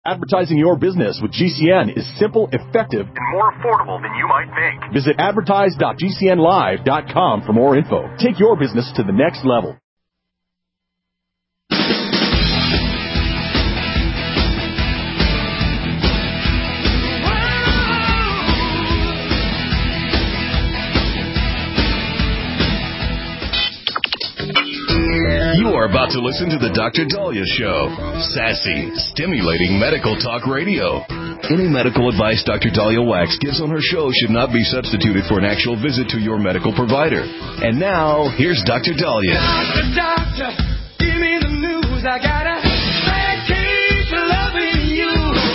Advertising your business with GCN is simple, effective, and more affordable than you might think. Visit advertise.gcnlive.com for more info. Take your business to the next level. You are about to listen to the Dr. Daliah Show. Sassy, stimulating medical talk radio. Any medical advice Dr. Daliah Wax gives on her show should not be substituted for an actual visit to your medical provider. And now, here's Dr. Daliah. Doctor, give me the news. I got a bad case of loving you.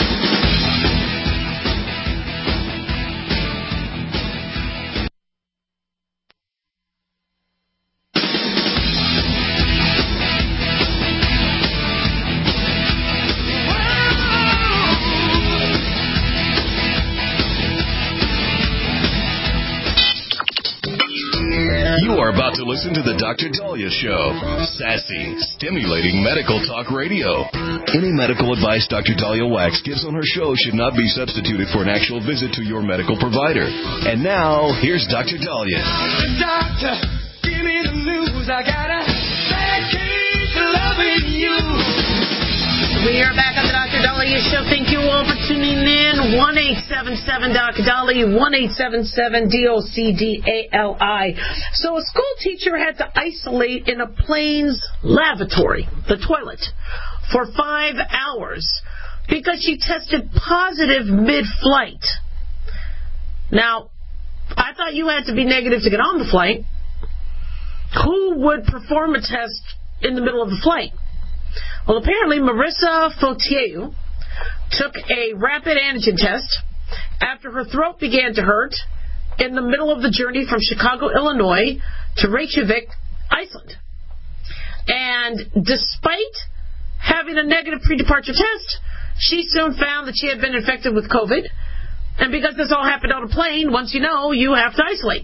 You are about to listen to the Dr. Daliah Show. Sassy, stimulating medical talk radio. Any medical advice Dr. Daliah Wax gives on her show should not be substituted for an actual visit to your medical provider. And now, here's Dr. Daliah. Doctor, give me the news. I got a bad case of loving you. We are back on the Dr. Daliah Show. Thank you all for tuning in. 1-877-Dr. Daliah, 1-877-DOCDALI. So a school teacher had to isolate in a plane's lavatory, the toilet, for 5 hours because she tested positive mid-flight. Now, I thought you had to be negative to get on the flight. Who would perform a test in the middle of the flight? Well, apparently Marissa Fautier took a rapid antigen test after her throat began to hurt in the middle of the journey from Chicago, Illinois to Reykjavik, Iceland. And despite having a negative pre-departure test, she soon found that she had been infected with COVID. And because this all happened on a plane, once you know, you have to isolate.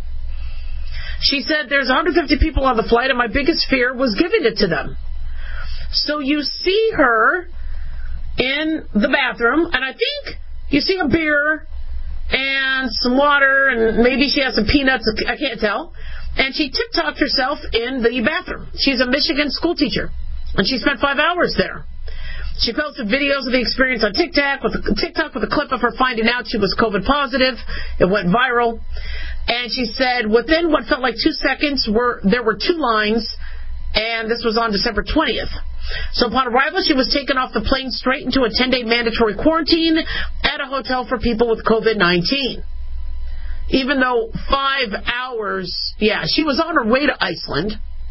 She said, there's 150 people on the flight, and my biggest fear was giving it to them. So you see her in the bathroom, and I think you see a beer and some water, and maybe she has some peanuts, I can't tell. And she TikToked herself in the bathroom. She's a Michigan school teacher, and she spent 5 hours there. She posted videos of the experience on TikTok with a clip of her finding out she was COVID positive. It went viral. And she said within what felt like 2 seconds, there were 2 lines, and this was on December 20th. So upon arrival, she was taken off the plane straight into a 10-day mandatory quarantine at a hotel for people with COVID-19. Even though 5 hours, she was on her way to Iceland.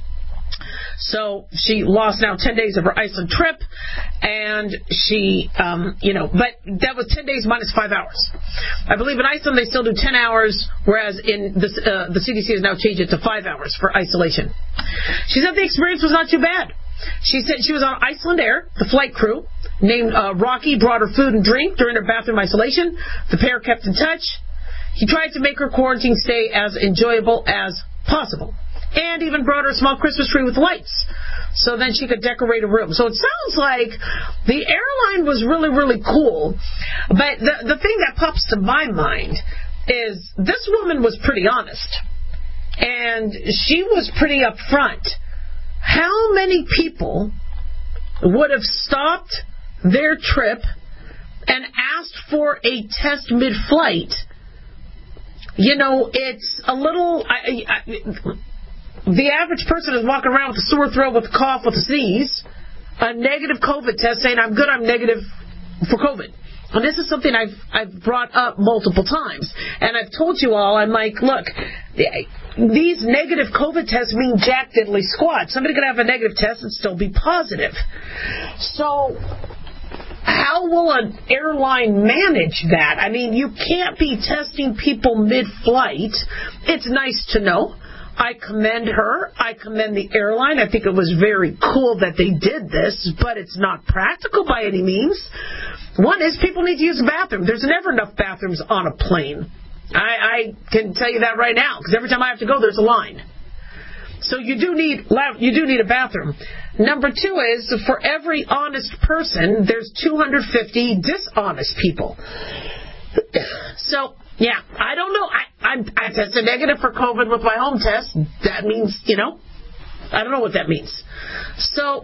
So she lost now 10 days of her Iceland trip, and she, but that was 10 days minus 5 hours. I believe in Iceland they still do 10 hours, whereas in the CDC has now changed it to 5 hours for isolation. She said the experience was not too bad. She said she was on Iceland Air. The flight crew, named Rocky, brought her food and drink during her bathroom isolation. The pair kept in touch. He tried to make her quarantine stay as enjoyable as possible, and even brought her a small Christmas tree with lights so then she could decorate a room. So it sounds like the airline was really, really cool. But the thing that pops to my mind is this woman was pretty honest, and she was pretty upfront. How many people would have stopped their trip and asked for a test mid-flight? It's a little... the average person is walking around with a sore throat, with a cough, with a sneeze, a negative COVID test saying, I'm good, I'm negative for COVID. And this is something I've brought up multiple times. And I've told you all, I'm like, look, these negative COVID tests mean jack diddly squat. Somebody could have a negative test and still be positive. So how will an airline manage that? I mean, you can't be testing people mid-flight. It's nice to know. I commend her. I commend the airline. I think it was very cool that they did this, but it's not practical by any means. One is people need to use the bathroom. There's never enough bathrooms on a plane. I can tell you that right now, because every time I have to go, there's a line. So you do need a bathroom. Number 2 is, for every honest person, there's 250 dishonest people. So, yeah, I don't know. I tested negative for COVID with my home test. That means, I don't know what that means. So,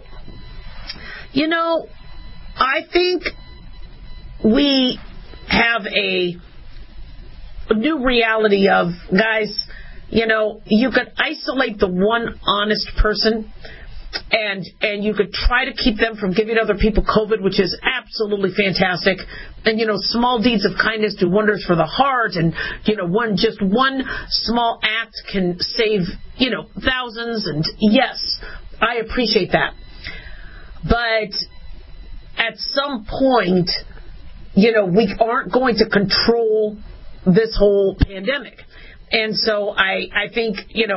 I think we have a new reality of, guys, you could isolate the one honest person, and you could try to keep them from giving other people COVID, which is absolutely fantastic. And, small deeds of kindness do wonders for the heart. And, one small act can save, thousands. And yes, I appreciate that. But at some point, we aren't going to control this whole pandemic. And so I think,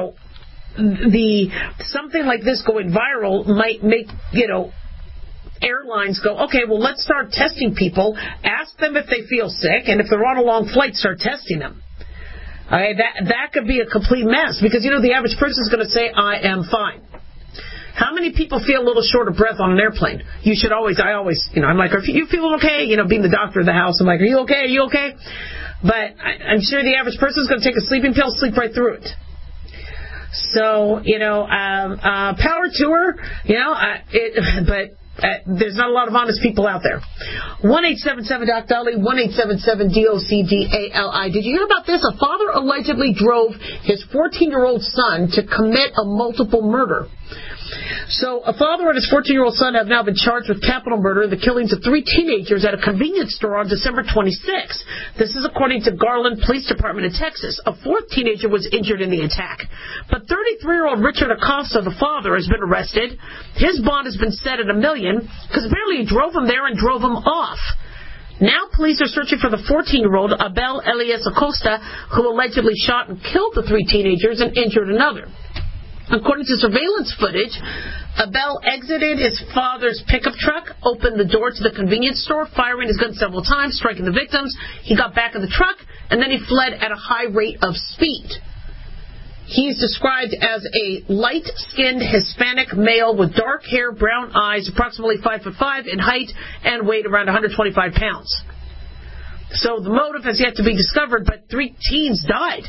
something like this going viral might make, airlines go, okay, well, let's start testing people, ask them if they feel sick, and if they're on a long flight, start testing them. Okay, that could be a complete mess, because, the average person is going to say, I am fine. How many people feel a little short of breath on an airplane? I always, I'm like, are you feeling okay? Being the doctor of the house, I'm like, are you okay? Are you okay? But I'm sure the average person is going to take a sleeping pill, sleep right through it. So, power to her, but there's not a lot of honest people out there. 1-877-DOC-DOLLY, 1-877-DOC-DALI. Did you hear about this? A father allegedly drove his 14-year-old son to commit a multiple murder. So a father and his 14-year-old son have now been charged with capital murder in the killings of 3 teenagers at a convenience store on December 26th. This is according to Garland Police Department in Texas. A 4th teenager was injured in the attack. But 33-year-old Richard Acosta, the father, has been arrested. His bond has been set at $1 million because apparently he drove him there and drove him off. Now police are searching for the 14-year-old Abel Elias Acosta, who allegedly shot and killed the 3 teenagers and injured another. According to surveillance footage, Abel exited his father's pickup truck, opened the door to the convenience store, firing his gun several times, striking the victims. He got back in the truck, and then he fled at a high rate of speed. He's described as a light-skinned Hispanic male with dark hair, brown eyes, approximately 5'5" in height, and weighed around 125 pounds. So the motive has yet to be discovered, but 3 teens died.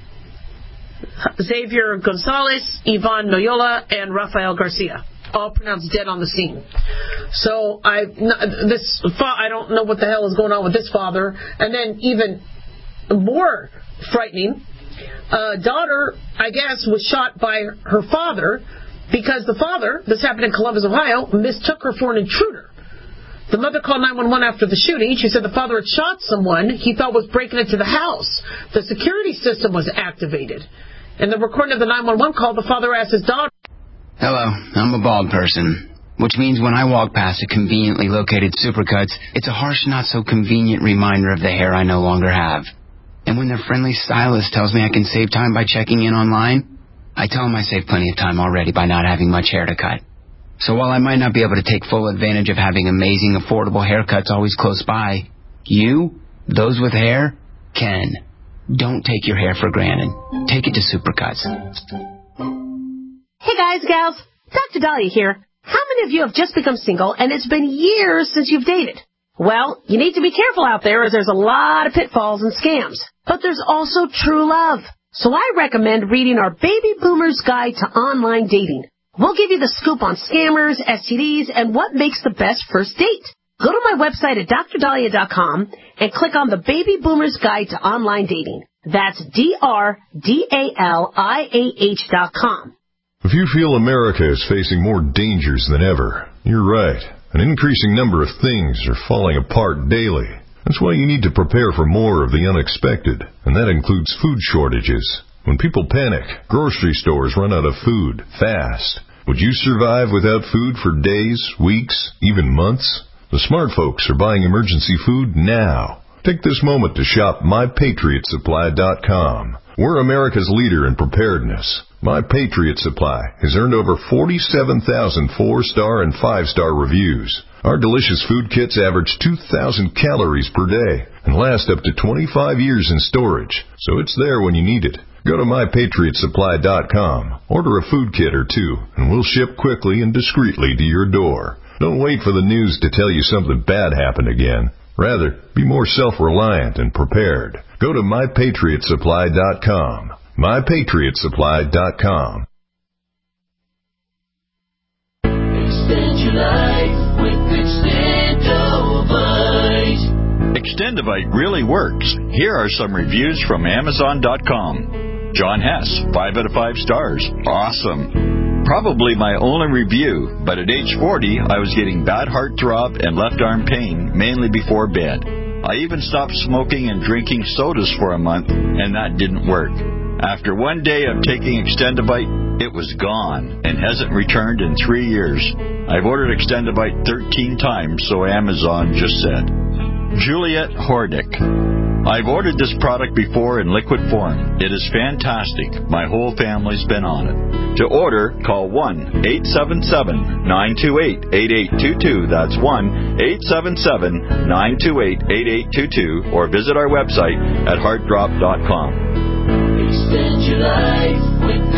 Xavier Gonzalez, Ivan Noyola, and Rafael Garcia, all pronounced dead on the scene. So I don't know what the hell is going on with this father. And then even more frightening, daughter, I guess, was shot by her father because the father, this happened in Columbus, Ohio, mistook her for an intruder. The mother called 911 after the shooting. She said the father had shot someone he thought was breaking into the house. The security system was activated. In the recording of the 911 call, the father asked his daughter, "Hello, I'm a bald person, which means when I walk past a conveniently located Supercuts, it's a harsh, not-so-convenient reminder of the hair I no longer have. And when their friendly stylist tells me I can save time by checking in online, I tell them I save plenty of time already by not having much hair to cut. So while I might not be able to take full advantage of having amazing, affordable haircuts always close by, you, those with hair, can. Don't take your hair for granted. Take it to Supercuts." Hey guys, gals, Dr. Dahlia here. How many of you have just become single and it's been years since you've dated? Well, you need to be careful out there as there's a lot of pitfalls and scams. But there's also true love. So I recommend reading our Baby Boomer's Guide to Online Dating. We'll give you the scoop on scammers, STDs, and what makes the best first date. Go to my website at drdahlia.com and click on the Baby Boomer's Guide to Online Dating. That's DRDALIAH.com. If you feel America is facing more dangers than ever, you're right. An increasing number of things are falling apart daily. That's why you need to prepare for more of the unexpected, and that includes food shortages. When people panic, grocery stores run out of food fast. Would you survive without food for days, weeks, even months? The smart folks are buying emergency food now. Take this moment to shop MyPatriotSupply.com. We're America's leader in preparedness. My Patriot Supply has earned over 47,000 4-star and 5-star reviews. Our delicious food kits average 2,000 calories per day and last up to 25 years in storage, so it's there when you need it. Go to MyPatriotSupply.com, order a food kit or two, and we'll ship quickly and discreetly to your door. Don't wait for the news to tell you something bad happened again. Rather, be more self-reliant and prepared. Go to MyPatriotSupply.com. MyPatriotSupply.com. Extend your life with Extendovite. Extendovite really works. Here are some reviews from Amazon.com. John Hess, 5 out of 5 stars. Awesome. Probably my only review, but at age 40, I was getting bad heart throb and left arm pain, mainly before bed. I even stopped smoking and drinking sodas for a month, and that didn't work. After one day of taking Extendovite, it was gone and hasn't returned in 3 years. I've ordered Extendovite 13 times, so Amazon just said. Juliet Hordick. I've ordered this product before in liquid form. It is fantastic. My whole family's been on it. To order, call 1-877-928-8822. That's 1-877-928-8822. Or visit our website at heartdrop.com. Extend your life with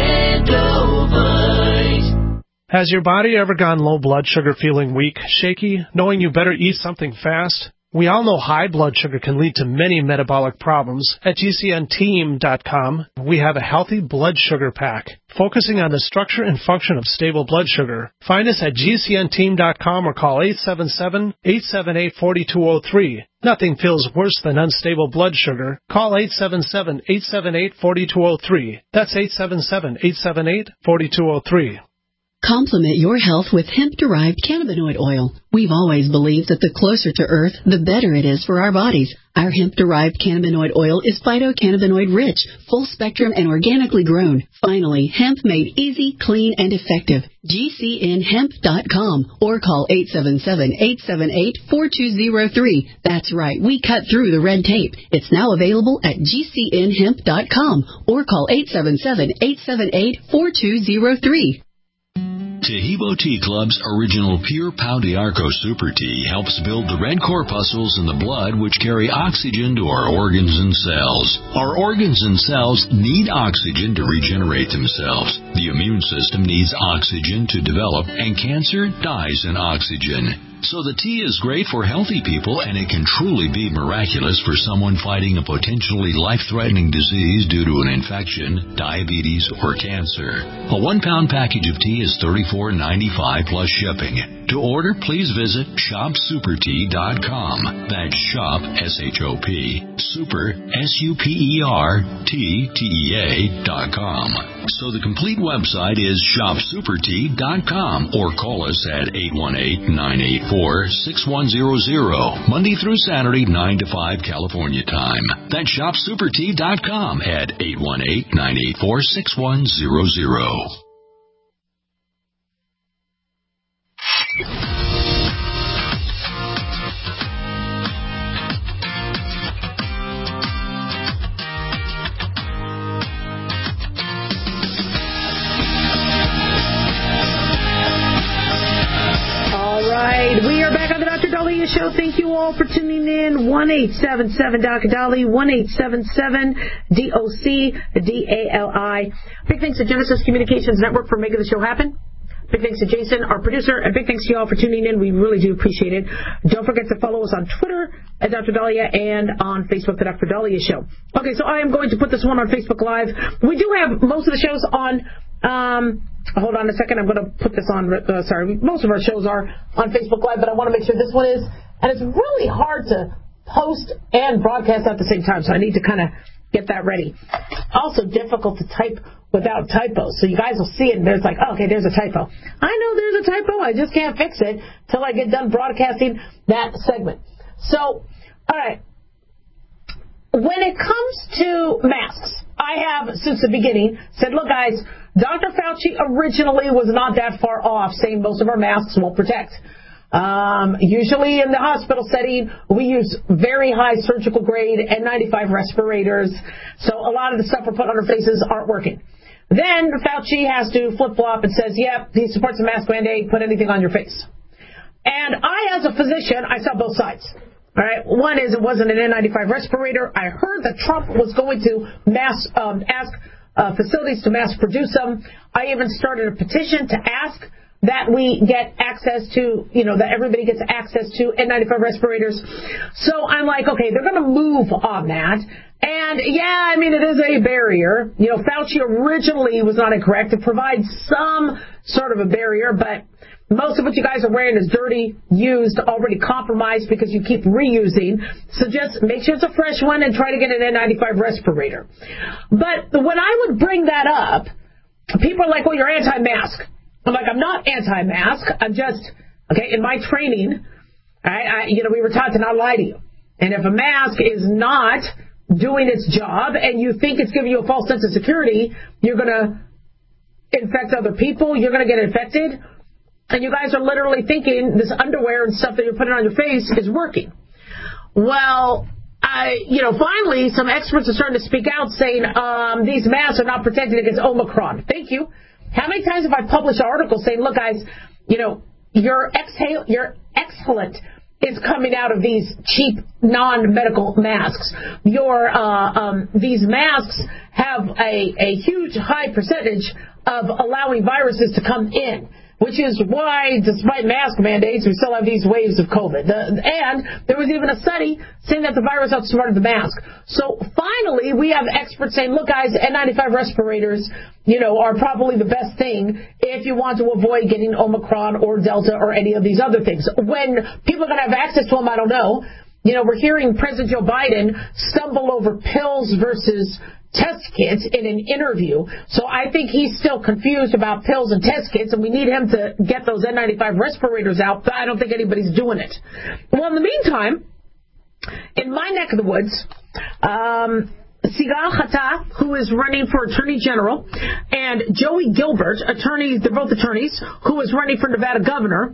Extendovite. Has your body ever gone low blood sugar, feeling weak, shaky, knowing you better eat something fast? We all know high blood sugar can lead to many metabolic problems. At GCNteam.com, we have a healthy blood sugar pack, focusing on the structure and function of stable blood sugar. Find us at GCNteam.com or call 877-878-4203. Nothing feels worse than unstable blood sugar. Call 877-878-4203. That's 877-878-4203. Complement your health with hemp-derived cannabinoid oil. We've always believed that the closer to Earth, the better it is for our bodies. Our hemp-derived cannabinoid oil is phytocannabinoid-rich, full-spectrum, and organically grown. Finally, hemp made easy, clean, and effective. GCNhemp.com or call 877-878-4203. That's right, we cut through the red tape. It's now available at GCNhemp.com or call 877-878-4203. Tahibo Tea Club's original Pure Pau d'Arco Super Tea helps build the red corpuscles in the blood which carry oxygen to our organs and cells. Our organs and cells need oxygen to regenerate themselves. The immune system needs oxygen to develop, and cancer dies in oxygen. So the tea is great for healthy people, and it can truly be miraculous for someone fighting a potentially life-threatening disease due to an infection, diabetes, or cancer. A 1-pound package of tea is $34.95 plus shipping. To order, please visit shopsupertea.com. That's shop, S-H-O-P, super, S-U-P-E-R-T-T-E-A.com. So the complete website is shopsupertea.com or call us at 818-984-6100, Monday through Saturday, 9 to 5 California time. That's shopsupertea.com at 818-984-6100. We are back on the Dr. Daliah Show. Thank you all for tuning in. 1-877-Dr. 1-877-DOC-DALI. Big thanks to Genesis Communications Network for making the show happen. Big thanks to Jason, our producer, and big thanks to you all for tuning in. We really do appreciate it. Don't forget to follow us on Twitter at Dr. Daliah and on Facebook, The Dr. Daliah Show. Okay, so I am going to put this one on Facebook Live. We do have most of the shows on... hold on a second. I'm going to put this on. Most of our shows are on Facebook Live, but I want to make sure this one is. And it's really hard to post and broadcast at the same time, so I need to kind of get that ready. Also difficult to type without typos. So you guys will see it, and there's like, oh, okay, there's a typo. I know there's a typo. I just can't fix it till I get done broadcasting that segment. So, all right. When it comes to masks, I have, since the beginning, said, look, guys, Dr. Fauci originally was not that far off saying most of our masks won't protect. Usually in the hospital setting, we use very high surgical grade N95 respirators, so a lot of the stuff we're putting on our faces aren't working. Then Fauci has to flip-flop and says, yep, he supports the mask mandate, put anything on your face. And I, as a physician, I saw both sides. All right. One is it wasn't an N95 respirator. I heard that Trump was going to ask facilities to mass produce them. I even started a petition to ask that we get access to, that everybody gets access to N95 respirators. So I'm like, okay, they're going to move on that. And yeah, I mean, it is a barrier. Fauci originally was not incorrect. It provides some sort of a barrier, but most of what you guys are wearing is dirty, used, already compromised because you keep reusing. So just make sure it's a fresh one and try to get an N95 respirator. But when I would bring that up, people are like, well, you're anti-mask. I'm like, I'm not anti-mask. I'm just, in my training, we were taught to not lie to you. And if a mask is not doing its job and you think it's giving you a false sense of security, you're going to infect other people. You're going to get infected. And you guys are literally thinking this underwear and stuff that you're putting on your face is working. Well, finally, some experts are starting to speak out saying these masks are not protected against Omicron. Thank you. How many times have I published articles saying, look, guys, your exhalant is coming out of these cheap non-medical masks. These masks have a huge high percentage of allowing viruses to come in, which is why, despite mask mandates, we still have these waves of COVID. And there was even a study saying that the virus outsmarted the mask. So finally, we have experts saying, look, guys, N95 respirators, are probably the best thing if you want to avoid getting Omicron or Delta or any of these other things. When people are going to have access to them, I don't know. We're hearing President Joe Biden stumble over pills versus test kits in an interview. So I think he's still confused about pills and test kits, and we need him to get those N95 respirators out, but I don't think anybody's doing it. Well, in the meantime, in my neck of the woods, Sigal Hatta, who is running for Attorney General, and Joey Gilbert, they're both attorneys, who is running for Nevada governor,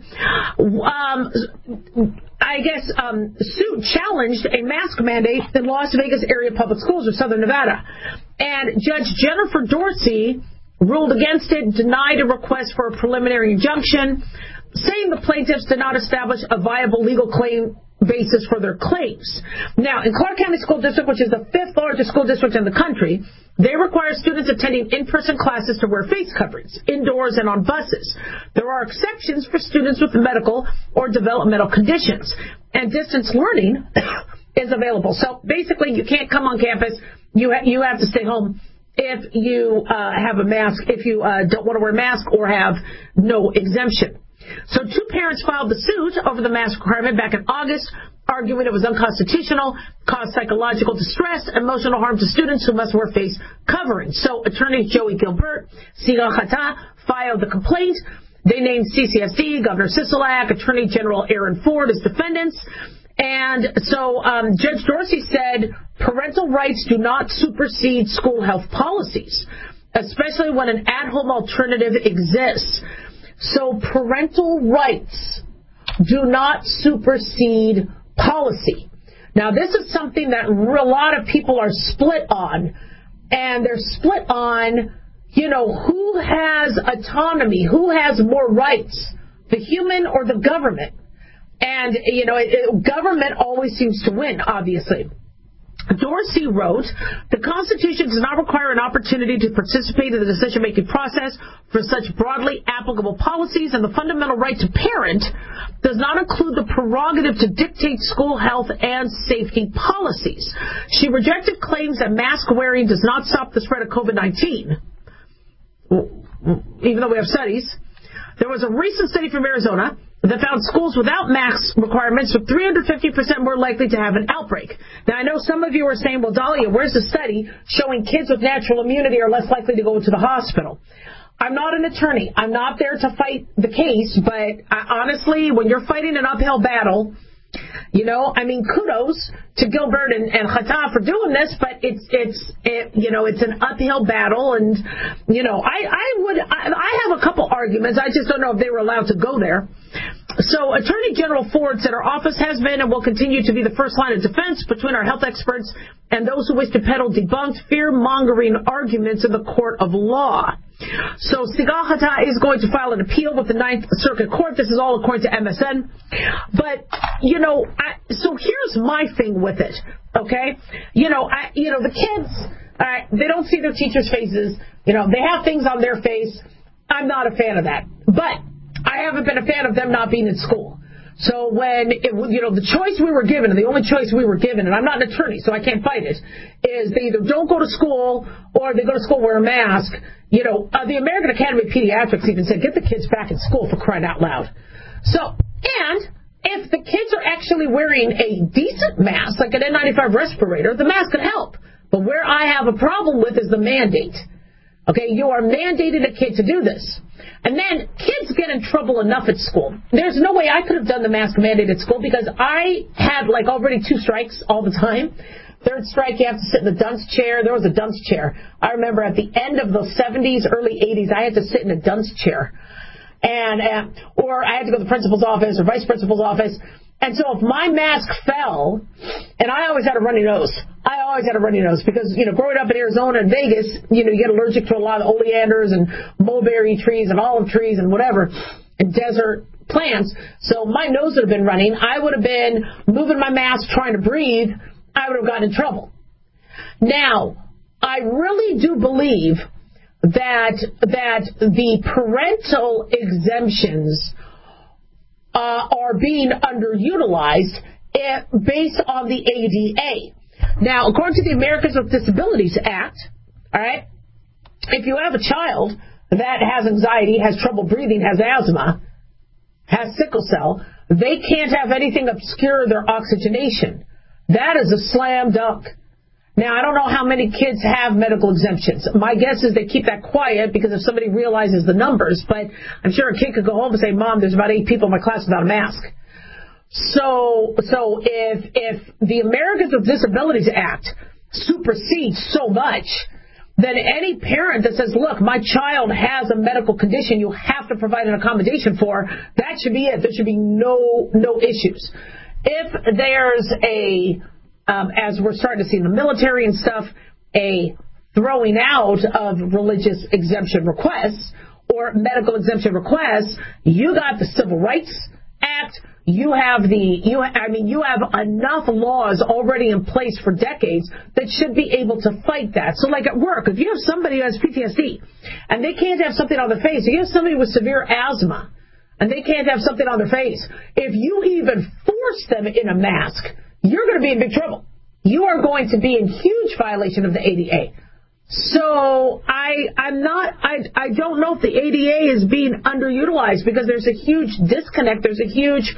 suit challenged a mask mandate in Las Vegas area public schools of Southern Nevada. And Judge Jennifer Dorsey ruled against it, denied a request for a preliminary injunction, saying the plaintiffs did not establish a viable legal claim basis for their claims. Now, in Clark County School District, which is the 5th largest school district in the country, they require students attending in-person classes to wear face coverings, indoors and on buses. There are exceptions for students with medical or developmental conditions, and distance learning is available. So basically, you can't come on campus. You have to stay home if you have a mask, if you don't want to wear a mask or have no exemption. So 2 parents filed the suit over the mask requirement back in August, arguing it was unconstitutional, caused psychological distress, emotional harm to students who must wear face coverings. So attorneys Joey Gilbert, Sigal Hatta filed the complaint. They named CCSD, Governor Sisolak, Attorney General Aaron Ford as defendants. And so Judge Dorsey said parental rights do not supersede school health policies, especially when an at-home alternative exists. So parental rights do not supersede policy. Now, this is something that a lot of people are split on. And they're split on, who has autonomy, who has more rights, the human or the government. And, government always seems to win, obviously. Dorsey wrote, the Constitution does not require an opportunity to participate in the decision-making process for such broadly applicable policies, and the fundamental right to parent does not include the prerogative to dictate school health and safety policies. She rejected claims that mask wearing does not stop the spread of COVID-19, even though we have studies. There was a recent study from Arizona that found schools without mask requirements were 350% more likely to have an outbreak. Now, I know some of you are saying, well, Dahlia, where's the study showing kids with natural immunity are less likely to go to the hospital? I'm not an attorney. I'm not there to fight the case, but honestly, when you're fighting an uphill battle, kudos to Gilbert and Hatta for doing this, but it's an uphill battle, and I have a couple arguments. I just don't know if they were allowed to go there. So Attorney General Ford said our office has been and will continue to be the first line of defense between our health experts and those who wish to peddle debunked, fear-mongering arguments in the court of law. So Sigal Hatta is going to file an appeal with the Ninth Circuit Court. This is all according to MSN. But, so here's my thing with it, okay? The kids, they don't see their teachers' faces. They have things on their face. I'm not a fan of that. But I haven't been a fan of them not being in school. So when, the choice we were given, and the only choice we were given, and I'm not an attorney, so I can't fight it, is they either don't go to school or they go to school, wear a mask. The American Academy of Pediatrics even said, get the kids back in school, for crying out loud. So, and if the kids are actually wearing a decent mask, like an N95 respirator, the mask can help. But where I have a problem with is the mandate. Okay, you are mandating a kid to do this. And then kids get in trouble enough at school. There's no way I could have done the mask mandate at school because I had already 2 strikes all the time. Third strike, you have to sit in the dunce chair. There was a dunce chair. I remember at the end of the 70s, early 80s, I had to sit in a dunce chair. Or I had to go to the principal's office or vice principal's office. And so if my mask fell, and I always had a runny nose. I always had a runny nose because, growing up in Arizona and Vegas, you get allergic to a lot of oleanders and mulberry trees and olive trees and whatever, and desert plants. So my nose would have been running. I would have been moving my mask, trying to breathe. I would have gotten in trouble. Now, I really do believe that the parental exemptions are being underutilized based on the ADA. Now, according to the Americans with Disabilities Act, all right, if you have a child that has anxiety, has trouble breathing, has asthma, has sickle cell, they can't have anything obscure their oxygenation. That is a slam dunk. Now, I don't know how many kids have medical exemptions. My guess is they keep that quiet because if somebody realizes the numbers, but I'm sure a kid could go home and say, Mom, there's about 8 people in my class without a mask. So if the Americans with Disabilities Act supersedes so much, then any parent that says, look, my child has a medical condition you have to provide an accommodation for, that should be it. There should be no issues. If there's as we're starting to see in the military and stuff, a throwing out of religious exemption requests or medical exemption requests, you got the Civil Rights Act. You have enough laws already in place for decades that should be able to fight that. So like at work, if you have somebody who has PTSD and they can't have something on their face, if you have somebody with severe asthma and they can't have something on their face, if you even force them in a mask, you're going to be in big trouble. You are going to be in huge violation of the ADA. So I don't know if the ADA is being underutilized because there's a huge disconnect. There's a huge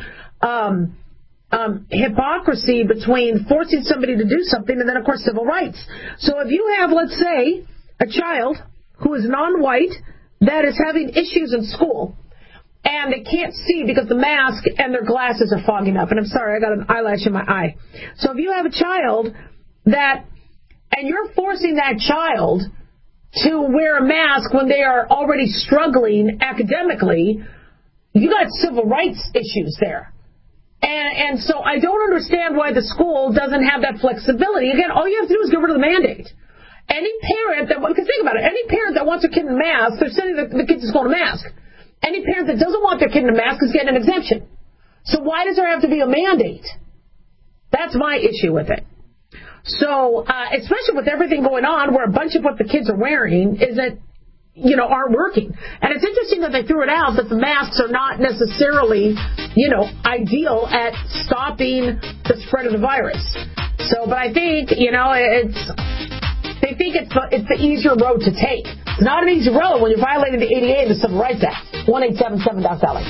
hypocrisy between forcing somebody to do something and then, of course, civil rights. So if you have, let's say, a child who is non-white that is having issues in school, and they can't see because the mask and their glasses are fogging up. And I'm sorry, I got an eyelash in my eye. So if you have a child and you're forcing that child to wear a mask when they are already struggling academically, you got civil rights issues there. And so I don't understand why the school doesn't have that flexibility. Again, all you have to do is get rid of the mandate. Any parent because think about it, any parent that wants their kid in a mask, they're sending the kid to school in a mask. Any parent that doesn't want their kid in a mask is getting an exemption. So why does there have to be a mandate? That's my issue with it. So, especially with everything going on where a bunch of what the kids are wearing aren't working. And it's interesting that they threw it out that the masks are not necessarily, ideal at stopping the spread of the virus. So, but I think, they think it's the easier road to take. It's not an easy road when you're violating the ADA and the Civil Rights Act. 1-877-DOC-SALLY.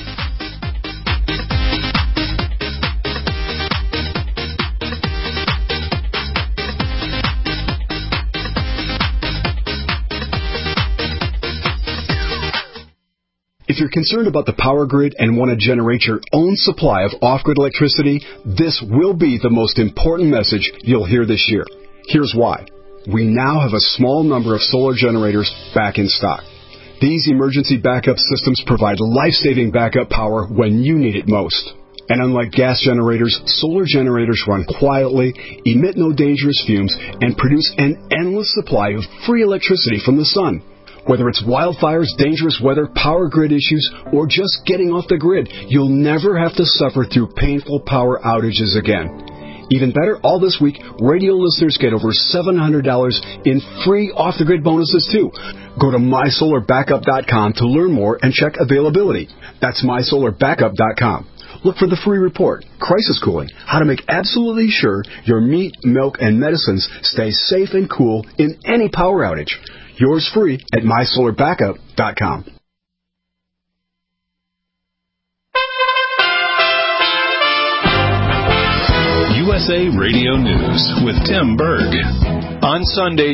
If you're concerned about the power grid and want to generate your own supply of off-grid electricity, this will be the most important message you'll hear this year. Here's why. We now have a small number of solar generators back in stock. These emergency backup systems provide life-saving backup power when you need it most. And unlike gas generators, solar generators run quietly, emit no dangerous fumes, and produce an endless supply of free electricity from the sun. Whether it's wildfires, dangerous weather, power grid issues, or just getting off the grid, you'll never have to suffer through painful power outages again. Even better, all this week, radio listeners get over $700 in free off-the-grid bonuses, too. Go to MySolarBackup.com to learn more and check availability. That's MySolarBackup.com. Look for the free report, Crisis Cooling, how to make absolutely sure your meat, milk, and medicines stay safe and cool in any power outage. Yours free at MySolarBackup.com. USA Radio News with Tim Berg. On Sunday,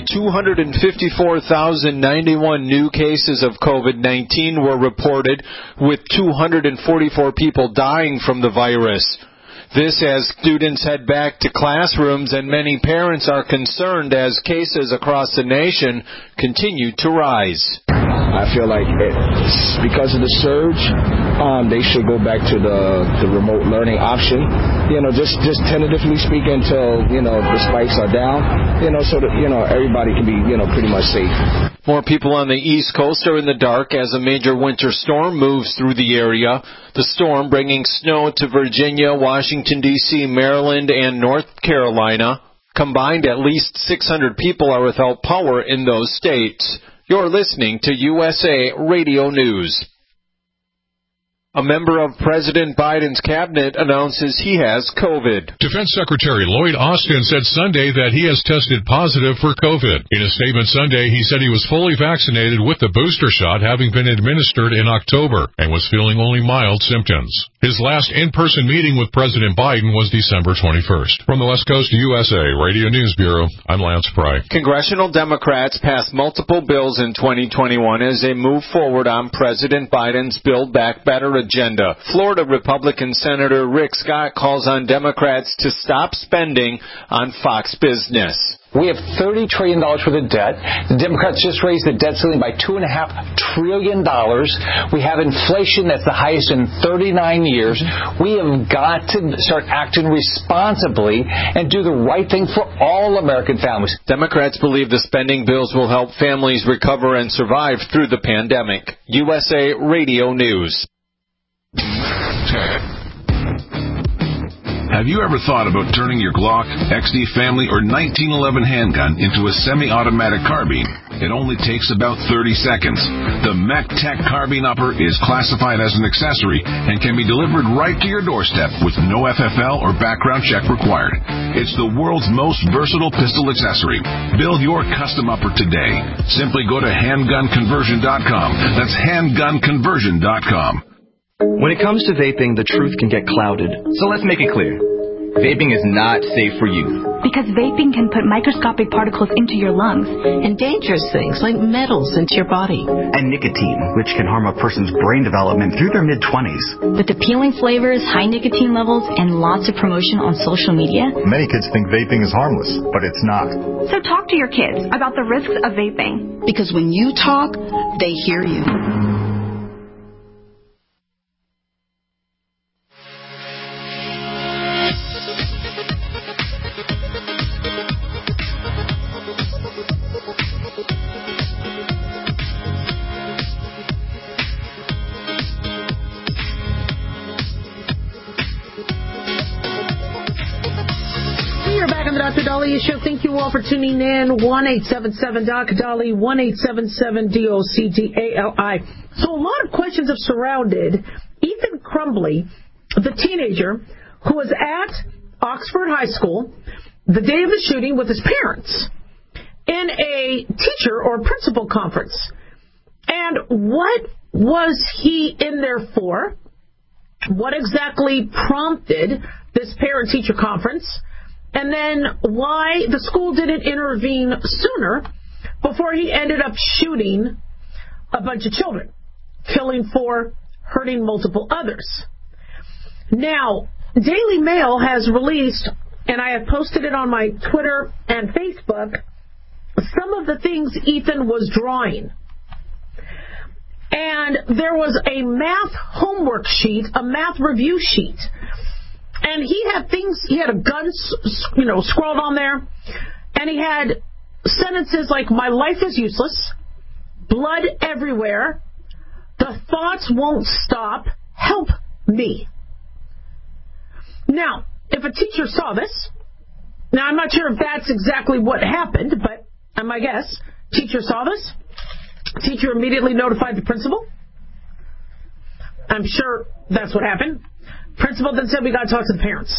254,091 new cases of COVID-19 were reported, with 244 people dying from the virus. This as students head back to classrooms, and many parents are concerned as cases across the nation continue to rise. I feel like it's because of the surge, they should go back to the remote learning option. Just tentatively speaking until, the spikes are down, so that, everybody can be, pretty much safe. More people on the East Coast are in the dark as a major winter storm moves through the area. The storm bringing snow to Virginia, Washington, D.C., Maryland, and North Carolina. Combined, at least 600 people are without power in those states. You're listening to USA Radio News. A member of President Biden's cabinet announces he has COVID. Defense Secretary Lloyd Austin said Sunday that he has tested positive for COVID. In a statement Sunday, he said he was fully vaccinated with the booster shot, having been administered in October, and was feeling only mild symptoms. His last in-person meeting with President Biden was December 21st. From the West Coast USA Radio News Bureau, I'm Lance Pry. Congressional Democrats passed multiple bills in 2021 as they move forward on President Biden's Build Back Better agenda. Florida Republican Senator Rick Scott calls on Democrats to stop spending on Fox Business. We have $30 trillion worth of debt. The Democrats just raised the debt ceiling by $2.5 trillion. We have inflation that's the highest in 39 years. We have got to start acting responsibly and do the right thing for all American families. Democrats believe the spending bills will help families recover and survive through the pandemic. USA Radio News. Have you ever thought about turning your Glock, XD Family, or 1911 handgun into a semi-automatic carbine? It only takes about 30 seconds. The Mech Tech Carbine Upper is classified as an accessory and can be delivered right to your doorstep with no FFL or background check required. It's the world's most versatile pistol accessory. Build your custom upper today. Simply go to handgunconversion.com. That's handgunconversion.com. When it comes to vaping, the truth can get clouded. So let's make it clear. Vaping is not safe for youth. Because vaping can put microscopic particles into your lungs. And dangerous things like metals into your body. And nicotine, which can harm a person's brain development through their mid-20s. With appealing flavors, high nicotine levels, and lots of promotion on social media. Many kids think vaping is harmless, but it's not. So talk to your kids about the risks of vaping. Because when you talk, they hear you. Dr. Dahlia Show. Thank you all for tuning in. 1-877-DOC-DOLLY, 1-877-DOCDALI. So a lot of questions have surrounded Ethan Crumbley, the teenager who was at Oxford High School the day of the shooting with his parents in a teacher or principal conference. And what was he in there for? What exactly prompted this parent-teacher conference? And then why the school didn't intervene sooner before he ended up shooting a bunch of children, killing 4, hurting multiple others. Now, Daily Mail has released, and I have posted it on my Twitter and Facebook, some of the things Ethan was drawing. And there was a math homework sheet, a math review sheet. And he had a gun, scrawled on there. And he had sentences like, my life is useless. blood everywhere. The thoughts won't stop. Help me. Now, if a teacher saw this, now I'm not sure if that's exactly what happened, but my guess, teacher saw this. Teacher immediately notified the principal. I'm sure that's what happened. Principal then said, we got to talk to the parents.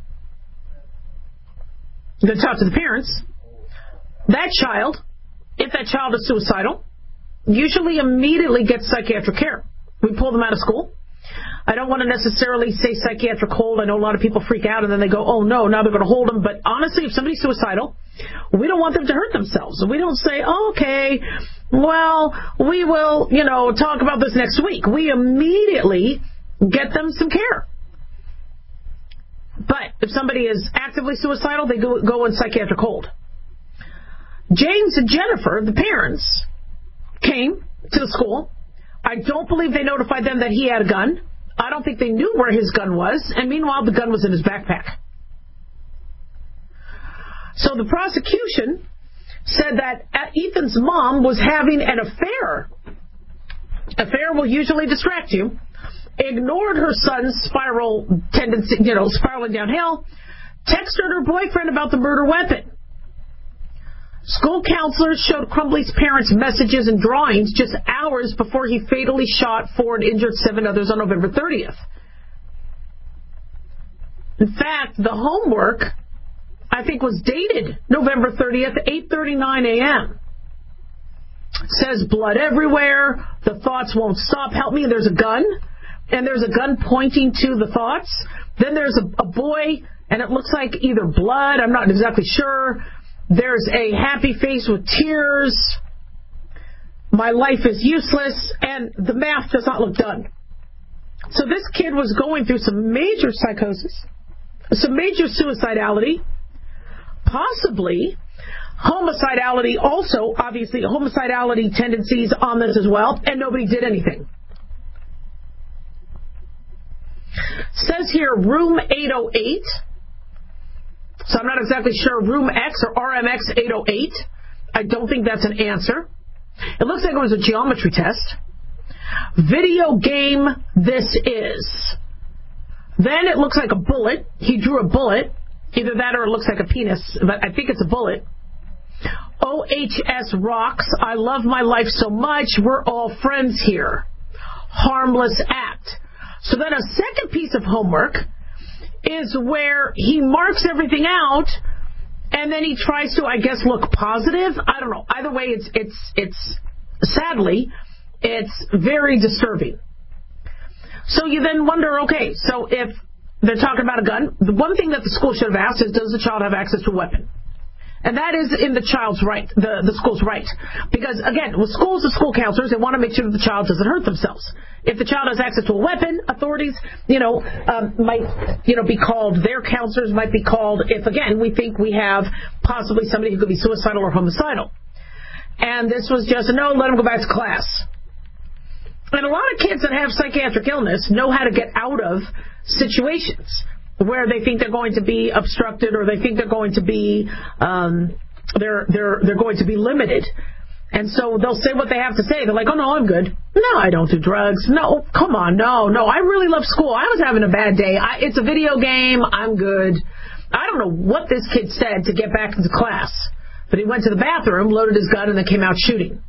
We're going to talk to the parents. That child, if that child is suicidal, usually immediately gets psychiatric care. We pull them out of school. I don't want to necessarily say psychiatric hold. I know a lot of people freak out and then they go, oh no, now they're going to hold them. But honestly, if somebody's suicidal, we don't want them to hurt themselves. We don't say, oh, okay, well, we will, talk about this next week. We immediately get them some care. But if somebody is actively suicidal, they go in psychiatric hold. James and Jennifer, the parents, came to the school. I don't believe they notified them that he had a gun. I don't think they knew where his gun was. And meanwhile, the gun was in his backpack. So the prosecution said that Ethan's mom was having an affair. Affair will usually distract you. Ignored her son's spiraling downhill. Texted her boyfriend about the murder weapon. School counselors showed Crumbley's parents messages and drawings just hours before he fatally shot 4 and injured 7 others on November 30th. In fact, the homework, I think, was dated November 30th, 8:39 a.m. Says blood everywhere. The thoughts won't stop. Help me. There's a gun. And there's a gun pointing to the thoughts. Then there's a boy, and it looks like either blood. I'm not exactly sure. There's a happy face with tears. My life is useless. And the math does not look done. So this kid was going through some major psychosis, some major suicidality, possibly homicidality also, obviously homicidality tendencies on this as well, and nobody did anything. Says here, room 808. So I'm not exactly sure, room X or RMX 808. I don't think that's an answer. It looks like it was a geometry test. Video game this is. Then it looks like a bullet. He drew a bullet. Either that or it looks like a penis, but I think it's a bullet. OHS rocks. I love my life so much. We're all friends here. Harmless act. So then a second piece of homework is where he marks everything out, and then he tries to, I guess, look positive. I don't know. Either way, it's sadly, it's very disturbing. So you then wonder, okay, so if they're talking about a gun, the one thing that the school should have asked is, does the child have access to a weapon? And that is in the child's right, the school's right. Because, again, with schools and school counselors, they want to make sure that the child doesn't hurt themselves. If the child has access to a weapon, authorities, might, be called. Their counselors might be called if, again, we think we have possibly somebody who could be suicidal or homicidal. And this was just, no, let them go back to class. And a lot of kids that have psychiatric illness know how to get out of situations where they think they're going to be obstructed or they think they're going to be they're going to be limited. And so they'll say what they have to say. They're like, oh, no, I'm good. No, I don't do drugs. No, come on, no, I really love school. I was having a bad day. It's a video game. I'm good. I don't know what this kid said to get back into class, but he went to the bathroom, loaded his gun, and then came out shooting.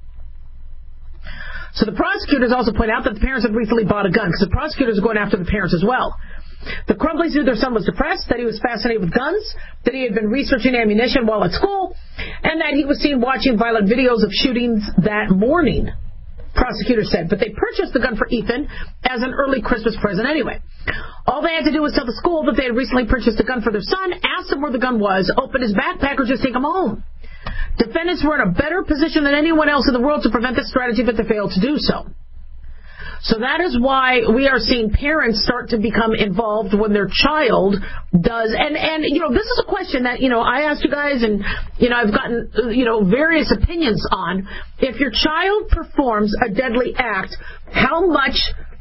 So the prosecutors also point out that the parents had recently bought a gun, because the prosecutors are going after the parents as well. The Crumbleys knew their son was depressed, that he was fascinated with guns, that he had been researching ammunition while at school, and that he was seen watching violent videos of shootings that morning, prosecutors said. But they purchased the gun for Ethan as an early Christmas present anyway. All they had to do was tell the school that they had recently purchased a gun for their son, ask him where the gun was, open his backpack, or just take him home. Defendants were in a better position than anyone else in the world to prevent this strategy, but they failed to do so. So that is why we are seeing parents start to become involved when their child does. And this is a question that, I asked you guys, and, I've gotten, various opinions on. If your child performs a deadly act, how much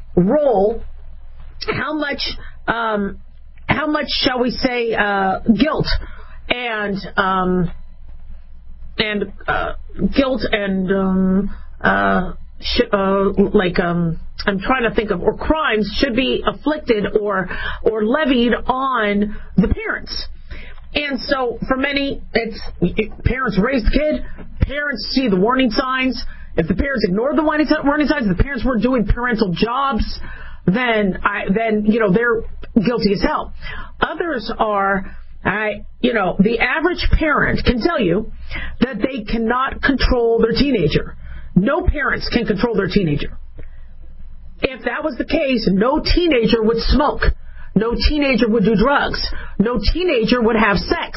shall we say, guilt and I'm trying to think of, or crimes should be afflicted or levied on the parents. And so for many, parents raise the kid, parents see the warning signs. If the parents ignore the warning signs, if the parents weren't doing parental jobs, then they're guilty as hell. Others are, the average parent can tell you that they cannot control their teenager. No parents can control their teenager. If that was the case, no teenager would smoke. No teenager would do drugs. No teenager would have sex.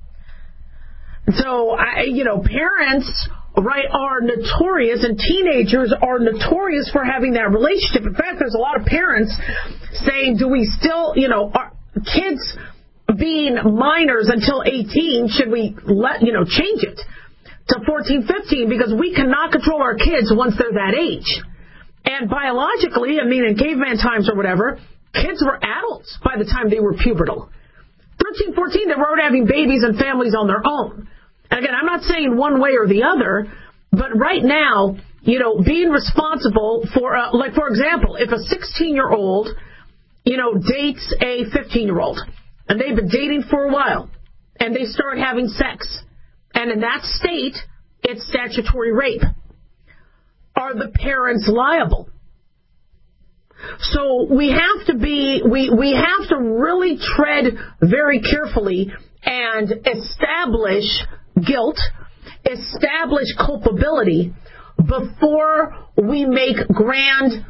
So, parents, are notorious, and teenagers are notorious for having that relationship. In fact, there's a lot of parents saying, do we still, are kids being minors until 18, should we change it to 14, 15, because we cannot control our kids once they're that age. And biologically, in caveman times or whatever, kids were adults by the time they were pubertal. 13, 14, they were already having babies and families on their own. And again, I'm not saying one way or the other, but right now, being responsible for, for example, if a 16-year-old, dates a 15-year-old, and they've been dating for a while, and they start having sex, and in that state, it's statutory rape. Are the parents liable? So we have to really tread very carefully and establish guilt, establish culpability before we make grand,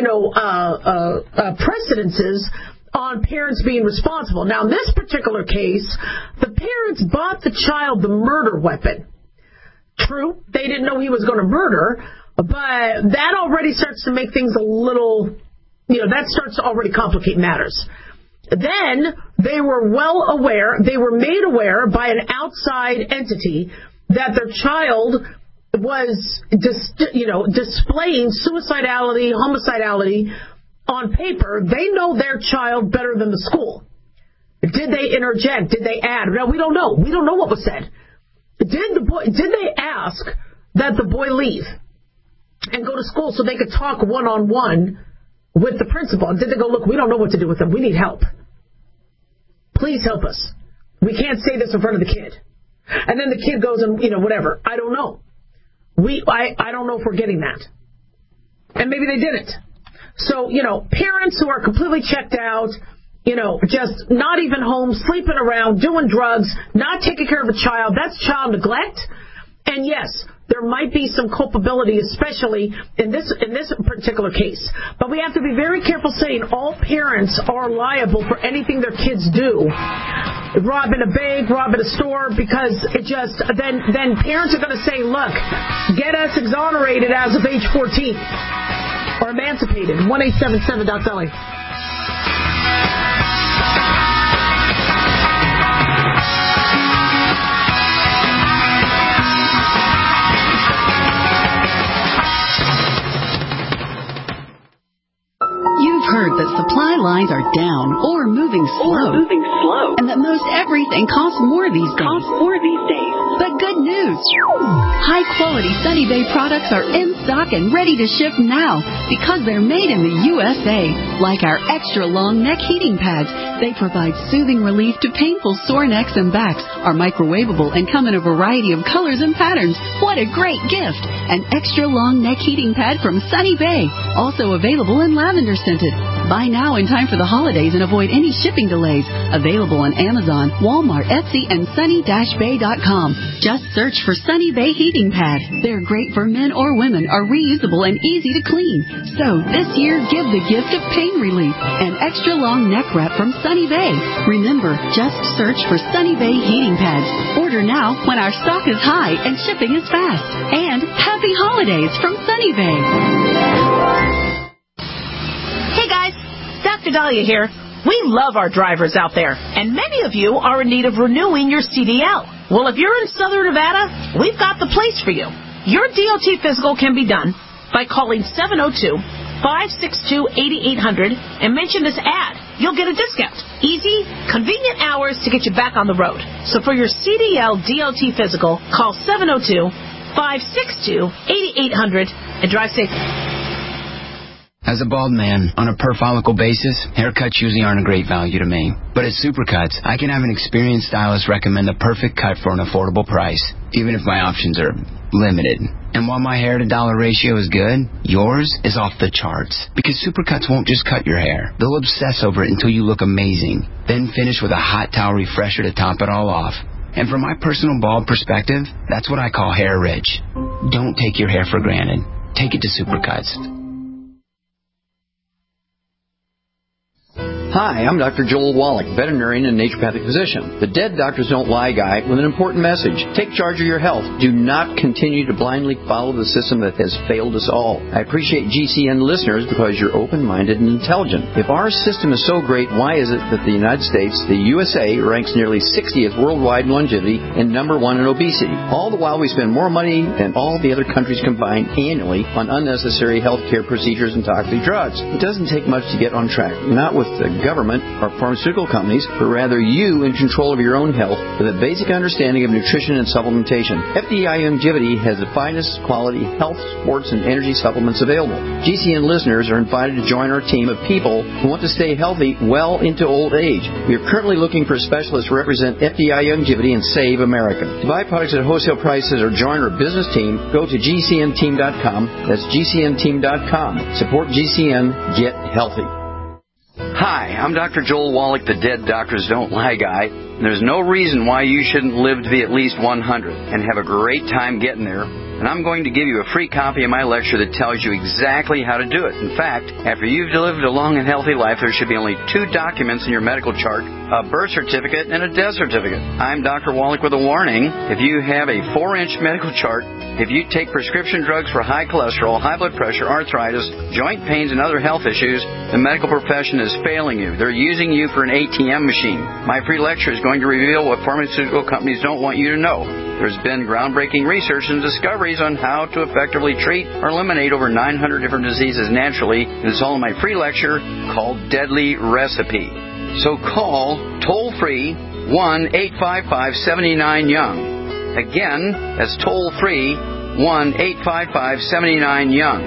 precedences on parents being responsible. Now, in this particular case, the parents bought the child the murder weapon. True, they didn't know he was going to murder, but that already starts to make things a little, that starts to already complicate matters. Then they were they were made aware by an outside entity that their child was, displaying suicidality, homicidality on paper. They know their child better than the school. Did they interject? Did they add? No, we don't know. We don't know what was said. Did they ask that the boy leave and go to school so they could talk one-on-one with the principal? And did they go, look, we don't know what to do with him. We need help. Please help us. We can't say this in front of the kid. And then the kid goes and, whatever. I don't know. I don't know if we're getting that. And maybe they didn't. So, parents who are completely checked out, just not even home, sleeping around, doing drugs, not taking care of a child, that's child neglect. And yes, there might be some culpability, especially in this particular case. But we have to be very careful saying all parents are liable for anything their kids do. Robbing a bank, robbing a store, because then parents are going to say, look, get us exonerated as of age 14 or emancipated. 1-877-DOC-BELLY. You've heard that supply lines are down or moving slow. And that most everything costs more these days. But good news. High-quality Sunny Bay products are in stock and ready to ship now because they're made in the USA. Like our extra long neck heating pads. They provide soothing relief to painful sore necks and backs, are microwavable and come in a variety of colors and patterns. What a great gift. An extra long neck heating pad from Sunny Bay. Also available in lavender scented. Buy now in time for the holidays and avoid any shipping delays. Available on Amazon, Walmart, Etsy, and sunny-bay.com. Just search for Sunny Bay Heating Pad. They're great for men or women, are reusable and easy to clean. So this year, give the gift of pain relief. An extra long neck wrap from Sunny Bay. Remember, just search for Sunny Bay Heating Pads. Order now when our stock is high and shipping is fast. And happy holidays from Sunny Bay. Hey guys, Dr. Dahlia here. We love our drivers out there, and many of you are in need of renewing your CDL. Well, if you're in Southern Nevada, we've got the place for you. Your DOT physical can be done by calling 702-562-8800 and mention this ad. You'll get a discount. Easy, convenient hours to get you back on the road. So for your CDL DOT physical, call 702 562-8800, and drive safe. As a bald man, on a per-follicle basis, haircuts usually aren't a great value to me. But at Supercuts, I can have an experienced stylist recommend the perfect cut for an affordable price, even if my options are limited. And while my hair-to-dollar ratio is good, yours is off the charts. Because Supercuts won't just cut your hair. They'll obsess over it until you look amazing, then finish with a hot towel refresher to top it all off. And from my personal bald perspective, that's what I call hair rich. Don't take your hair for granted. Take it to Supercuts. Hi, I'm Dr. Joel Wallach, veterinarian and naturopathic physician. The Dead Doctors Don't Lie guy with an important message. Take charge of your health. Do not continue to blindly follow the system that has failed us all. I appreciate GCN listeners because you're open-minded and intelligent. If our system is so great, why is it that the United States, the USA, ranks nearly 60th worldwide in longevity and number 1 in obesity? All the while we spend more money than all the other countries combined annually on unnecessary healthcare procedures and toxic drugs. It doesn't take much to get on track. Not with the government or pharmaceutical companies, but rather you in control of your own health with a basic understanding of nutrition and supplementation. FDI Longevity has the finest quality health, sports, and energy supplements available. GCN listeners are invited to join our team of people who want to stay healthy well into old age. We are currently looking for specialists to represent FDI Longevity and Save America. To buy products at wholesale prices or join our business team, go to GCNteam.com. That's GCNteam.com. Support GCN. Get healthy. Hi, I'm Dr. Joel Wallach, the Dead Doctors Don't Lie guy. And there's no reason why you shouldn't live to be at least 100 and have a great time getting there. And I'm going to give you a free copy of my lecture that tells you exactly how to do it. In fact, after you've lived a long and healthy life, there should be only 2 documents in your medical chart, a birth certificate and a death certificate. I'm Dr. Wallach with a warning. If you have a 4-inch medical chart, if you take prescription drugs for high cholesterol, high blood pressure, arthritis, joint pains, and other health issues, the medical profession is failing you. They're using you for an ATM machine. My free lecture is going to reveal what pharmaceutical companies don't want you to know. There's been groundbreaking research and discoveries on how to effectively treat or eliminate over 900 different diseases naturally. It is all in my free lecture called Deadly Recipe. So call toll-free 1-855-79-YOUNG. Again, that's toll-free 1-855-79-YOUNG.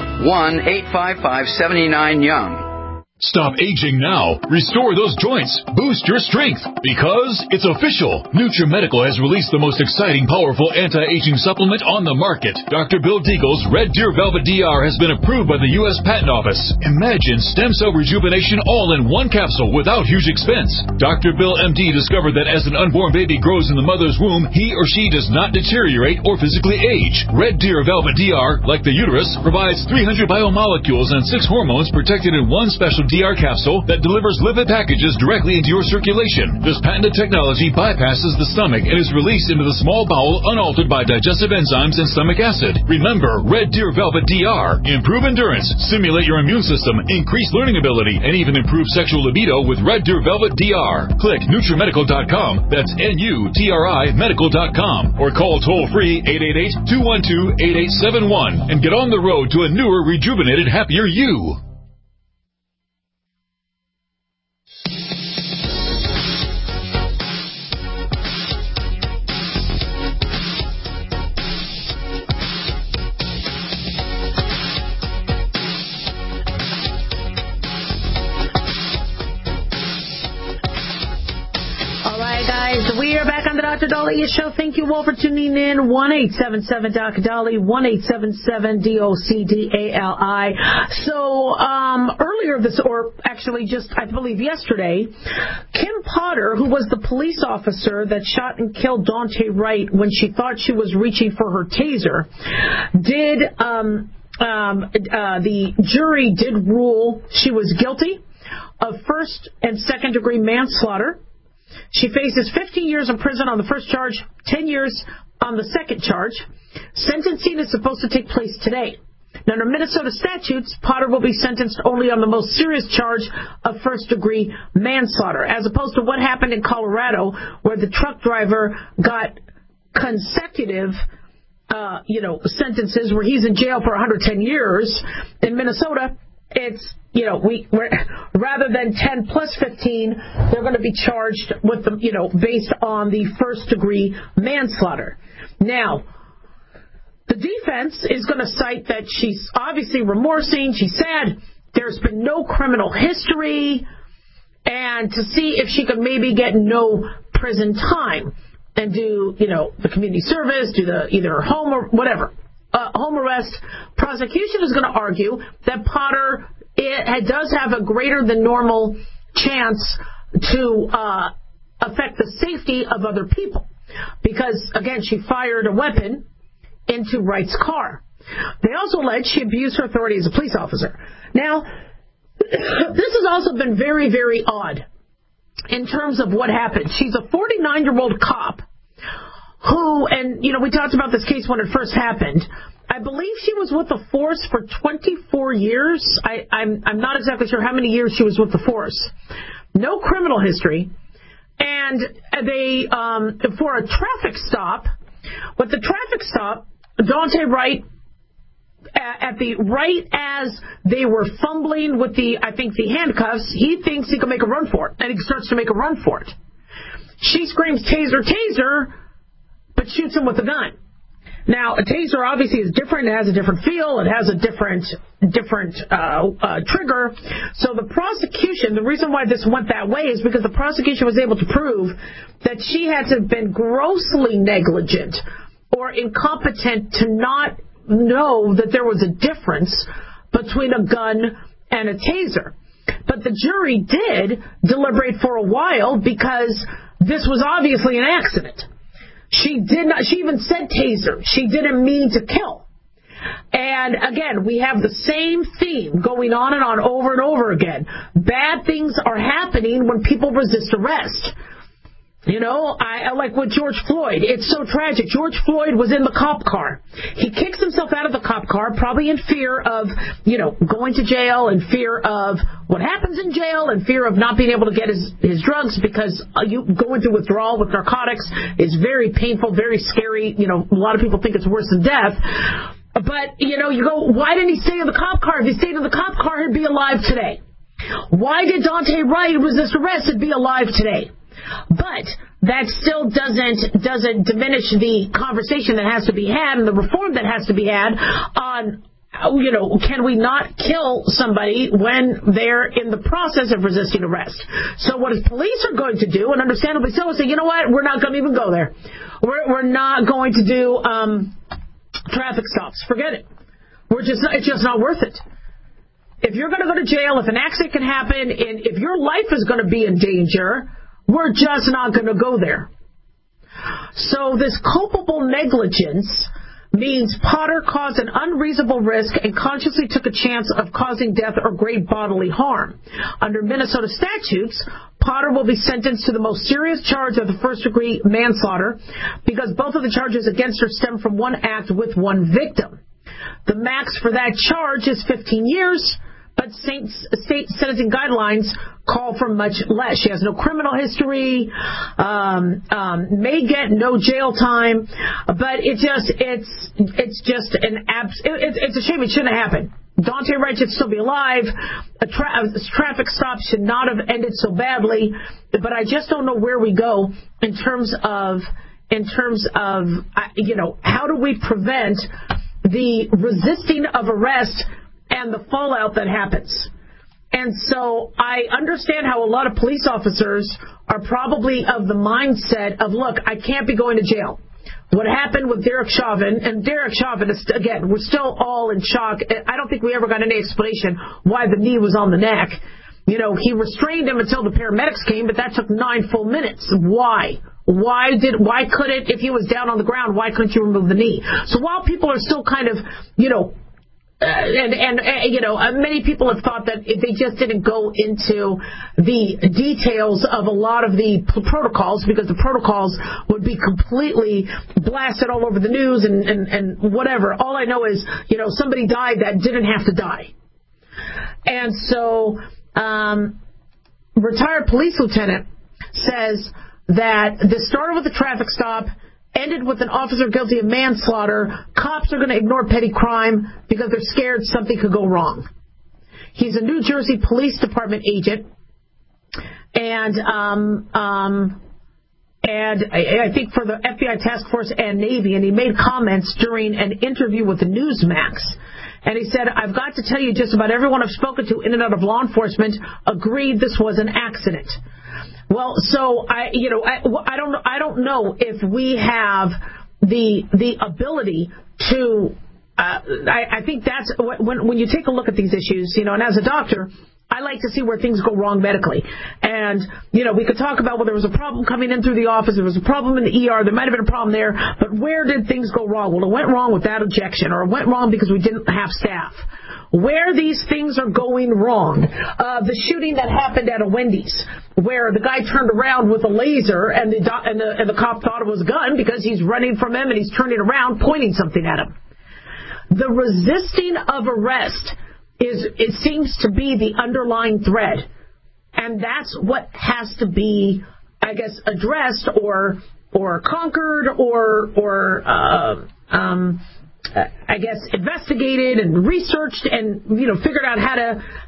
1-855-79-YOUNG. Stop aging now. Restore those joints. Boost your strength. Because it's official. NutriMedical has released the most exciting, powerful anti-aging supplement on the market. Dr. Bill Deagle's Red Deer Velvet DR has been approved by the U.S. Patent Office. Imagine stem cell rejuvenation all in one capsule without huge expense. Dr. Bill MD discovered that as an unborn baby grows in the mother's womb, he or she does not deteriorate or physically age. Red Deer Velvet DR, like the uterus, provides 300 biomolecules and 6 hormones protected in one special DR capsule that delivers lipid packages directly into your circulation. This patented technology bypasses the stomach and is released into the small bowel unaltered by digestive enzymes and stomach acid. Remember, Red Deer Velvet DR. Improve endurance, stimulate your immune system, increase learning ability, and even improve sexual libido with Red Deer Velvet DR. Click NutriMedical.com. That's NUTRI Medical.com. Or call toll-free 888-212-8871 and get on the road to a newer, rejuvenated, happier you. We are back on the Dr. Dahlia Show. Thank you all for tuning in. 1-877-Dr. 1-877-DOCDALI. So, earlier this, or actually just, I believe yesterday, Kim Potter, who was the police officer that shot and killed Daunte Wright when she thought she was reaching for her taser, the jury did rule she was guilty of first and second degree manslaughter. She faces 15 years in prison on the first charge, 10 years on the second charge. Sentencing is supposed to take place today. Now, under Minnesota statutes, Potter will be sentenced only on the most serious charge of first-degree manslaughter, as opposed to what happened in Colorado, where the truck driver got consecutive sentences where he's in jail for 110 years. In Minnesota, it's, rather than 10 plus 15, they're going to be charged with based on the first degree manslaughter. Now, The defense is going to cite that she's obviously remorsing. She said there's been no criminal history, and to see if she could maybe get no prison time and do, the community service, do either home or whatever, home arrest. Prosecution is going to argue that Potter does have a greater than normal chance to affect the safety of other people because, again, she fired a weapon into Wright's car. They also allege she abused her authority as a police officer. Now, this has also been very, very odd in terms of what happened. She's a 49-year-old cop who, and, we talked about this case when it first happened. I believe she was with the force for 24 years. I'm not exactly sure how many years she was with the force. No criminal history. And they, for a traffic stop, with the traffic stop, Daunte Wright, right as they were fumbling with the handcuffs, he thinks he can make a run for it, and he starts to make a run for it. She screams, "Taser, taser," but shoots him with a gun. Now, a taser obviously is different. It has a different feel. It has a different trigger. So the prosecution, the reason why this went that way is because the prosecution was able to prove that she had to have been grossly negligent or incompetent to not know that there was a difference between a gun and a taser. But the jury did deliberate for a while because this was obviously an accident. She even said taser. She didn't mean to kill. And again, we have the same theme going on and on over and over again. Bad things are happening when people resist arrest. I like with George Floyd. It's so tragic. George Floyd was in the cop car. He kicks himself out of the cop car, probably in fear of, going to jail, in fear of what happens in jail, in fear of not being able to get his drugs because you going through withdrawal with narcotics is very painful, very scary. A lot of people think it's worse than death. But, you go, why didn't he stay in the cop car? If he stayed in the cop car, he'd be alive today. Why did Daunte Wright resist arrest and be alive today? But that still doesn't diminish the conversation that has to be had and the reform that has to be had on, can we not kill somebody when they're in the process of resisting arrest? So what police are going to do, and understandably so, is say, you know what, we're not going to even go there. We're not going to do traffic stops. Forget it. It's just not worth it. If you're going to go to jail, if an accident can happen, and if your life is going to be in danger, we're just not going to go there. So this culpable negligence means Potter caused an unreasonable risk and consciously took a chance of causing death or great bodily harm. Under Minnesota statutes, Potter will be sentenced to the most serious charge of the first-degree manslaughter because both of the charges against her stem from one act with one victim. The max for that charge is 15 years. But state sentencing guidelines call for much less. She has no criminal history, may get no jail time, but it's a shame it shouldn't have happened. Daunte Wright should still be alive. A traffic stop should not have ended so badly, but I just don't know where we go in terms of how do we prevent the resisting of arrest and the fallout that happens. And so I understand how a lot of police officers are probably of the mindset of, look, I can't be going to jail. What happened with Derek Chauvin, and Derek Chauvin, is, again, we're still all in shock. I don't think we ever got any explanation why the knee was on the neck. He restrained him until the paramedics came, but that took 9 full minutes. Why? Why couldn't, if he was down on the ground, why couldn't you remove the knee? So while people are still kind of, many people have thought that if they just didn't go into the details of a lot of the protocols, because the protocols would be completely blasted all over the news and whatever. All I know is, somebody died that didn't have to die. And so, retired police lieutenant says that this started with a traffic stop, ended with an officer guilty of manslaughter. Cops are going to ignore petty crime because they're scared something could go wrong. He's a New Jersey Police Department agent, and and I think for the FBI task force and Navy, and he made comments during an interview with Newsmax. And he said, I've got to tell you, just about everyone I've spoken to in and out of law enforcement agreed this was an accident. Well, so I don't know if we have the ability to. I think that's when you take a look at these issues, and as a doctor, I like to see where things go wrong medically. And, we could talk about, well, there was a problem coming in through the office, there was a problem in the ER, there might have been a problem there, but where did things go wrong? Well, it went wrong with that injection, or it went wrong because we didn't have staff. Where these things are going wrong, the shooting that happened at a Wendy's, where the guy turned around with a laser and the cop thought it was a gun because he's running from him and he's turning around pointing something at him. The resisting of arrest it seems to be the underlying thread. And that's what has to be, I guess, addressed or conquered or I guess investigated and researched and figured out how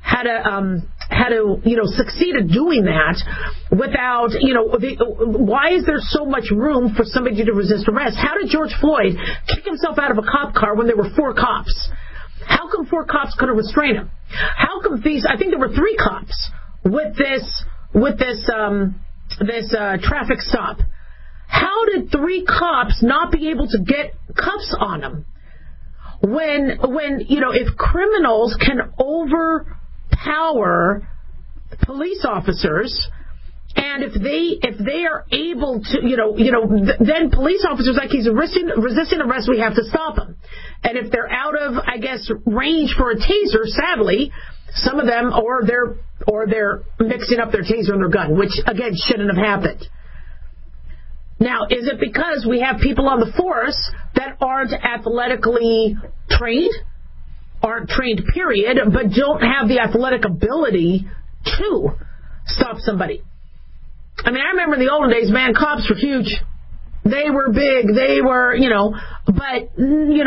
to succeed at doing that without why is there so much room for somebody to resist arrest? How did George Floyd kick himself out of a cop car when there were 4 cops? How come 4 cops couldn't restrain him? How come I think there were 3 cops with this traffic stop. How did 3 cops not be able to get cuffs on him? When if criminals can overpower police officers, and if they are able to, then police officers, like he's resisting arrest, we have to stop him. And if they're out of, I guess, range for a taser, sadly, some of them, or they're mixing up their taser and their gun, which again shouldn't have happened. Now, is it because we have people on the force that aren't athletically trained, aren't trained, period, but don't have the athletic ability to stop somebody? I mean, I remember in the olden days, man, cops were huge. They were big. They were, but,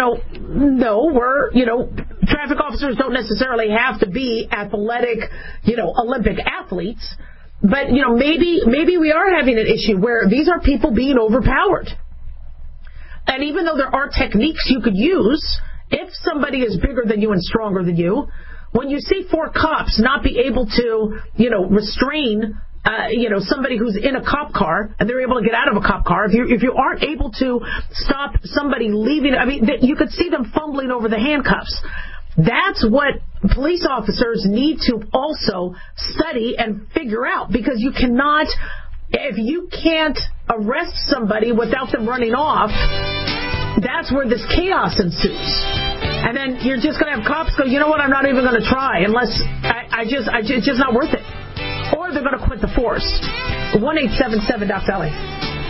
traffic officers don't necessarily have to be athletic, Olympic athletes. But, maybe we are having an issue where these are people being overpowered. And even though there are techniques you could use, if somebody is bigger than you and stronger than you, when you see 4 cops not be able to, restrain somebody who's in a cop car and they're able to get out of a cop car, if you aren't able to stop somebody leaving, I mean, you could see them fumbling over the handcuffs. That's what police officers need to also study and figure out, because you cannot, if you can't arrest somebody without them running off, that's where this chaos ensues. And then you're just going to have cops go, you know what, I'm not even going to try unless it's just not worth it. Or they're going to quit the force. 1-877-DOC-LA.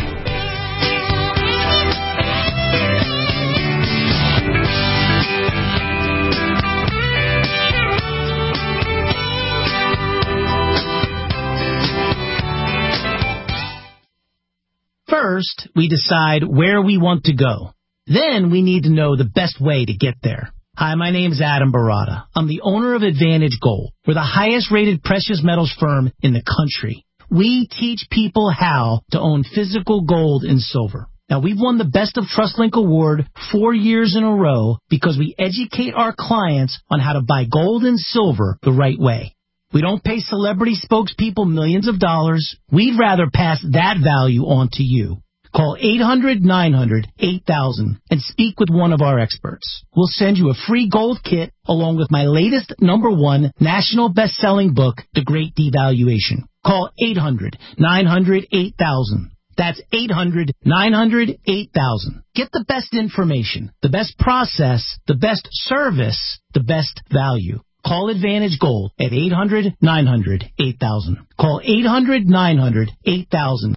First, we decide where we want to go. Then we need to know the best way to get there. Hi, my name is Adam Barada. I'm the owner of Advantage Gold. We're the highest rated precious metals firm in the country. We teach people how to own physical gold and silver. Now, we've won the Best of TrustLink Award 4 years in a row because we educate our clients on how to buy gold and silver the right way. We don't pay celebrity spokespeople millions of dollars. We'd rather pass that value on to you. Call 800-900-8000 and speak with one of our experts. We'll send you a free gold kit along with my latest #1 national best-selling book, The Great Devaluation. Call 800-900-8000. That's 800-900-8000. Get the best information, the best process, the best service, the best value. Call Advantage Gold at 800-900-8000. Call 800-900-8000.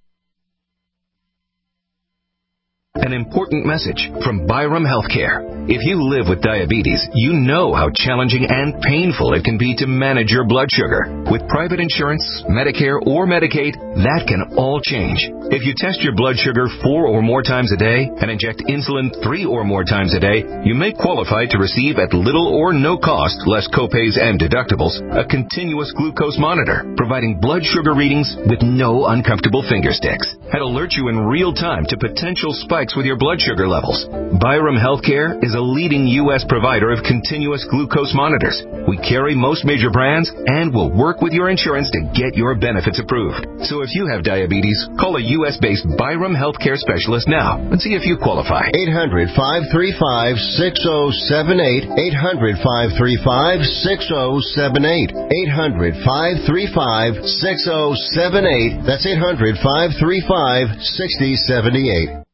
An important message from Byram Healthcare. If you live with diabetes, you know how challenging and painful it can be to manage your blood sugar. With private insurance, Medicare, or Medicaid, that can all change. If you test your blood sugar 4 or more times a day and inject insulin 3 or more times a day, you may qualify to receive at little or no cost, less copays and deductibles, a continuous glucose monitor, providing blood sugar readings with no uncomfortable finger sticks. had alert you in real time to potential spikes with your blood sugar levels. Byram Healthcare is a leading U.S. provider of continuous glucose monitors. We carry most major brands and will work with your insurance to get your benefits approved. So if you have diabetes, call a U.S.-based Byram Healthcare specialist now and see if you qualify. 800-535-6078. 800-535-6078. 800-535-6078. That's 800-535-6078.